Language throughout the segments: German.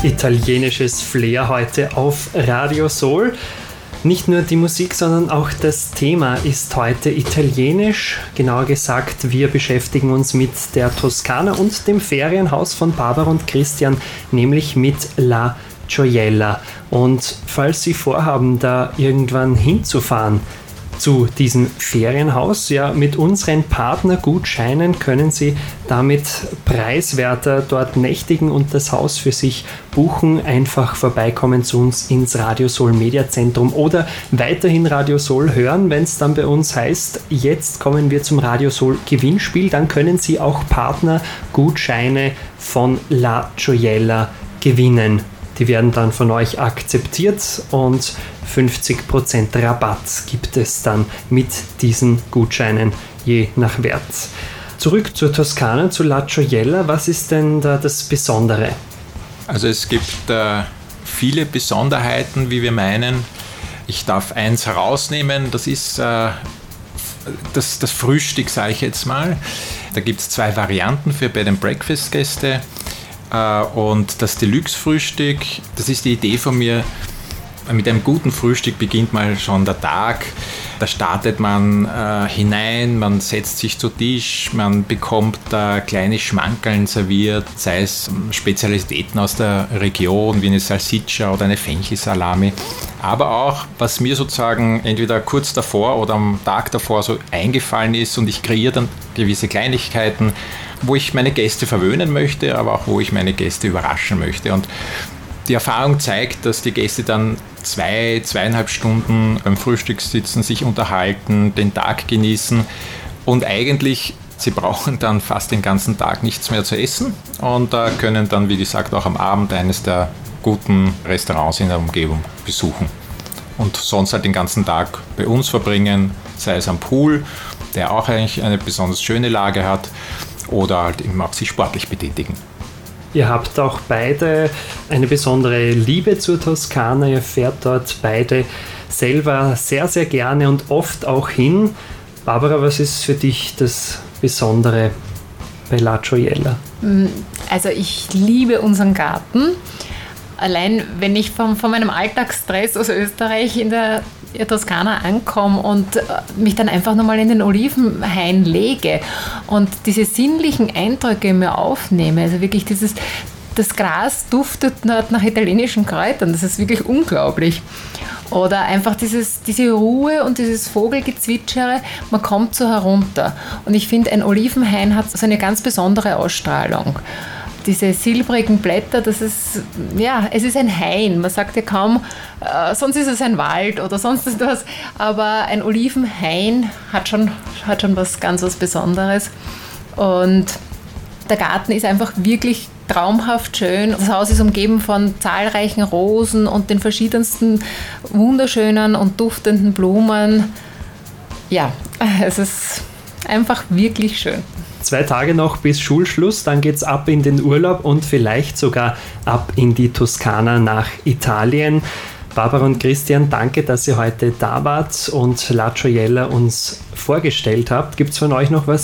italienisches Flair heute auf Radio Soul. Nicht nur die Musik, sondern auch das Thema ist heute italienisch. Genauer gesagt, wir beschäftigen uns mit der Toskana und dem Ferienhaus von Barbara und Christian, nämlich mit La Gioiella. Und falls Sie vorhaben, da irgendwann hinzufahren, zu diesem Ferienhaus, ja, mit unseren Partnergutscheinen können Sie damit preiswerter dort nächtigen und das Haus für sich buchen. Einfach vorbeikommen zu uns ins Radio Soul Mediazentrum oder weiterhin Radio Soul hören, wenn es dann bei uns heißt, jetzt kommen wir zum Radio Soul Gewinnspiel, dann können Sie auch Partnergutscheine von La Gioiella gewinnen. Die werden dann von euch akzeptiert und 50% Rabatt gibt es dann mit diesen Gutscheinen je nach Wert. Zurück zur Toskana, zu La Gioiella. Was ist denn da das Besondere? Also es gibt viele Besonderheiten, wie wir meinen. Ich darf eins herausnehmen, das ist das Frühstück, sage ich jetzt mal. Da gibt es 2 Varianten für Bed and Breakfast Gäste. Und das Deluxe-Frühstück, das ist die Idee von mir. Mit einem guten Frühstück beginnt mal schon der Tag. Da startet man hinein, man setzt sich zu Tisch, man bekommt kleine Schmankerln serviert, sei es Spezialitäten aus der Region, wie eine Salsiccia oder eine Fenchelsalami. Aber auch, was mir sozusagen entweder kurz davor oder am Tag davor so eingefallen ist, und ich kreiere dann gewisse Kleinigkeiten, wo ich meine Gäste verwöhnen möchte, aber auch wo ich meine Gäste überraschen möchte. Und die Erfahrung zeigt, dass die Gäste dann 2,5 Stunden beim Frühstück sitzen, sich unterhalten, den Tag genießen und eigentlich, sie brauchen dann fast den ganzen Tag nichts mehr zu essen und können dann, wie gesagt, auch am Abend eines der guten Restaurants in der Umgebung besuchen. Und sonst halt den ganzen Tag bei uns verbringen, sei es am Pool, der auch eigentlich eine besonders schöne Lage hat, oder halt eben auch sich sportlich betätigen. Ihr habt auch beide eine besondere Liebe zur Toskana. Ihr fährt dort beide selber sehr, sehr gerne und oft auch hin. Barbara, was ist für dich das Besondere bei La Gioiella? Also ich liebe unseren Garten. Allein wenn ich von meinem Alltagsstress aus Österreich in der Toskana ankomme und mich dann einfach nochmal in den Olivenhain lege und diese sinnlichen Eindrücke mir aufnehme, also wirklich das Gras duftet nach italienischen Kräutern, das ist wirklich unglaublich. Oder einfach diese Ruhe und dieses Vogelgezwitschere, man kommt so herunter. Und ich finde, ein Olivenhain hat so eine ganz besondere Ausstrahlung. Diese silbrigen Blätter, das ist, ja, es ist ein Hain. Man sagt ja kaum, sonst ist es ein Wald oder sonst ist was. Aber ein Olivenhain hat schon was Besonderes. Und der Garten ist einfach wirklich traumhaft schön. Das Haus ist umgeben von zahlreichen Rosen und den verschiedensten wunderschönen und duftenden Blumen. Ja, es ist einfach wirklich schön. 2 Tage noch bis Schulschluss, dann geht's ab in den Urlaub und vielleicht sogar ab in die Toskana nach Italien. Barbara und Christian, danke, dass ihr heute da wart und La Gioiella uns vorgestellt habt. Gibt es von euch noch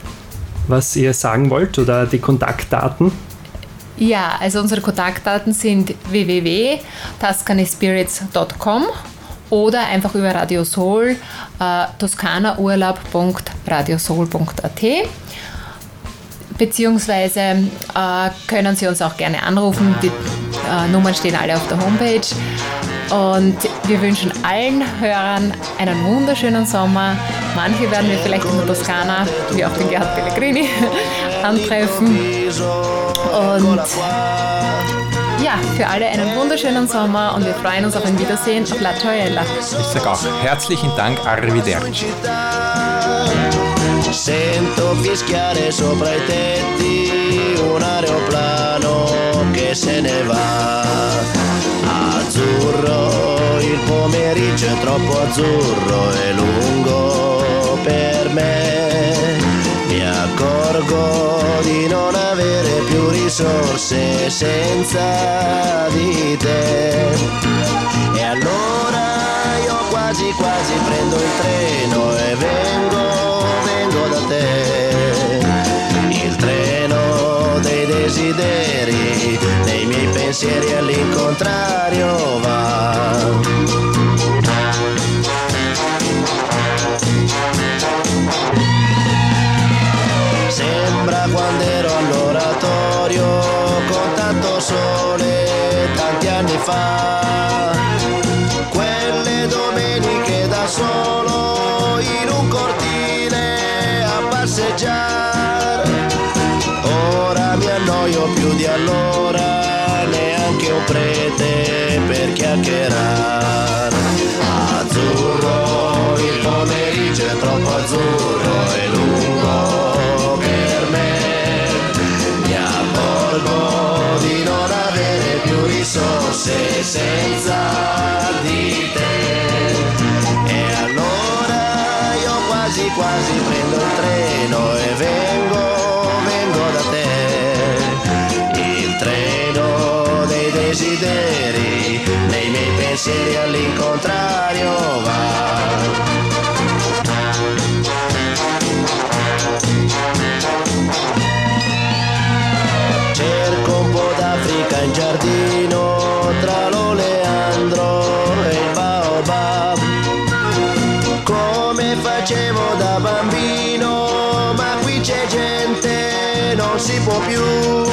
was ihr sagen wollt oder die Kontaktdaten? Ja, also unsere Kontaktdaten sind www.tuscanyspirits.com oder einfach über Radio Soul, toskanaurlaub.radiosoul.at. Beziehungsweise können Sie uns auch gerne anrufen. Die Nummern stehen alle auf der Homepage. Und wir wünschen allen Hörern einen wunderschönen Sommer. Manche werden wir vielleicht in der Toskana, wie auch den Gerhard Pellegrini, antreffen. Und ja, für alle einen wunderschönen Sommer und wir freuen uns auf ein Wiedersehen auf La Gioiella. Ich sage auch herzlichen Dank, arrivederci. Sento fischiare sopra i tetti un aeroplano che se ne va. Azzurro, il pomeriggio è troppo azzurro e lungo per me. Mi accorgo di non avere più risorse senza di te. E allora io quasi prendo il treno e vengo da te. Il treno dei desideri, dei miei pensieri. pensieri all'incontrario va. Sembra quando ero all'oratorio con tanto sole tanti anni fa, quelle domeniche da solo in un cortile a passeggiare. Ora mi annoio più di allora, neanche un prete per chiacchierare. Azzurro, il pomeriggio è troppo azzurro e lungo per me. Mi accorgo di non avere più risorse senza di te. E allora io quasi quasi prendo il treno e vengo da te. Il treno dei desideri, nei miei pensieri all'incontrario va. Cerco un po' d'Africa in giardino, tra l'oleandro e il baobab, come facevo da bambino, ma qui c'è gente, non si può più.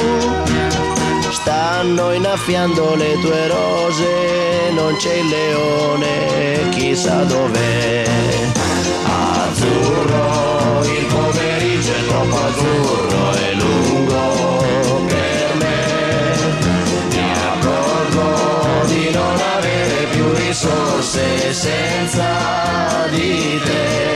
Stanno innaffiando le tue rose, non c'è il leone, chissà dov'è. Azzurro, il pomeriggio è troppo azzurro e lungo per me. Mi accorgo di non avere più risorse senza di te.